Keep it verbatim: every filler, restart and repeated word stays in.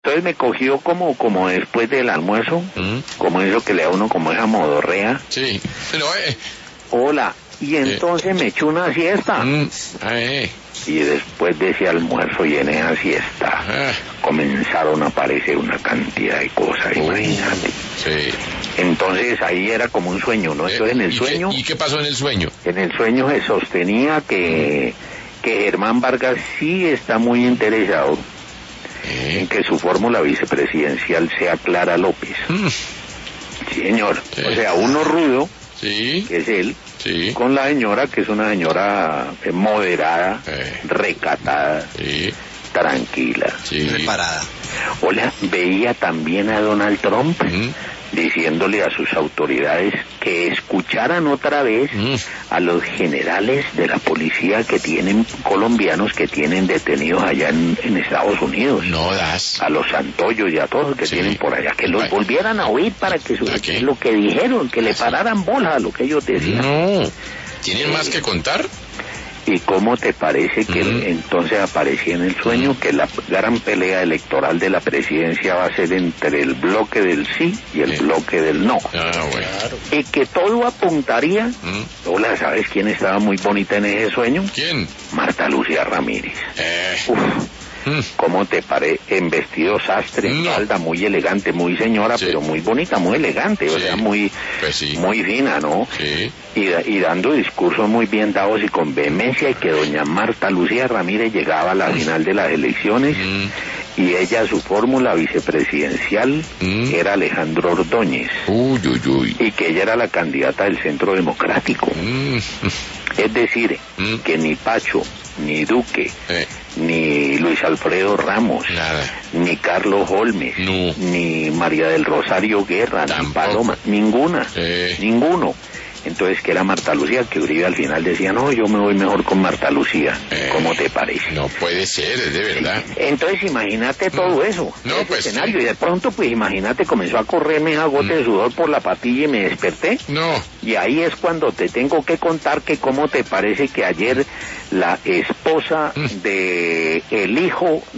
Entonces me cogió como como después del almuerzo, Mm. como eso que le da a uno como esa modorrea. Sí, pero eh, Hola, y entonces me echó una siesta. mm, eh, Y después de ese almuerzo y en esa siesta ah, comenzaron a aparecer una cantidad de cosas, uh, imagínate. sí. Entonces ahí era como un sueño, ¿no? Entonces en el ¿Y sueño, qué, ¿Y qué pasó en el sueño? en el sueño se sostenía que, que Germán Vargas sí está muy interesado Eh, en que su fórmula vicepresidencial sea Clara López. mm, Sí, señor. Sí. O sea, uno rudo, sí, que es él, sí, con la señora, que es una señora eh, moderada, Eh. recatada, sí, tranquila. sí. Preparada. Hola, veía también a Donald Trump Mm, diciéndole a sus autoridades que escucharan otra vez mm, a los generales de la policía que tienen, colombianos que tienen detenidos allá en, en Estados Unidos. no das. A los Santoyos y a todos que Sí. tienen por allá, que los Ay. volvieran a oír para que su, ¿A qué? lo que dijeron, que le Sí. pararan bola a lo que ellos decían. No. ¿Tienen más que contar? ¿Y cómo te parece que Mm. entonces aparecía en el sueño Mm. que la gran pelea electoral de la presidencia va a ser entre el bloque del sí y el Sí. bloque del no? Ah, bueno. Y que todo apuntaría... Mm, Hola, ¿sabes quién estaba muy bonita en ese sueño? ¿Quién? Marta Lucía Ramírez. Eh, Uf, mm, ¿cómo te parece? En vestido sastre, en No. falda, muy elegante, muy señora, Sí. pero muy bonita, muy elegante, o Sí. sea, muy, pues sí. muy fina, ¿no? Sí. Y, da- y dando discursos muy bien dados y con vehemencia, y que doña Marta Lucía Ramírez llegaba a la final de las elecciones, Mm, y ella, su fórmula vicepresidencial, Mm. era Alejandro Ordóñez, uy, uy, uy. y que ella era la candidata del Centro Democrático. Mm, Es decir, Mm. que ni Pacho, ni Duque, eh, ni Luis Alfredo Ramos, nada. ni Carlos Holmes, No. ni María del Rosario Guerra, ni Tampoco. Paloma, ninguna, Eh. ninguno. Entonces, que era Marta Lucía, que Uribe al final decía, no, yo me voy mejor con Marta Lucía. Eh. ¿Cómo te parece? No puede ser, es de verdad. Entonces, imagínate todo eso, No, ese pues, escenario, sí. y de pronto, pues imagínate, comenzó a correrme a gote de sudor por la patilla y me desperté. No. Y ahí es cuando te tengo que contar que cómo te parece que ayer la esposa Mm. de el hijo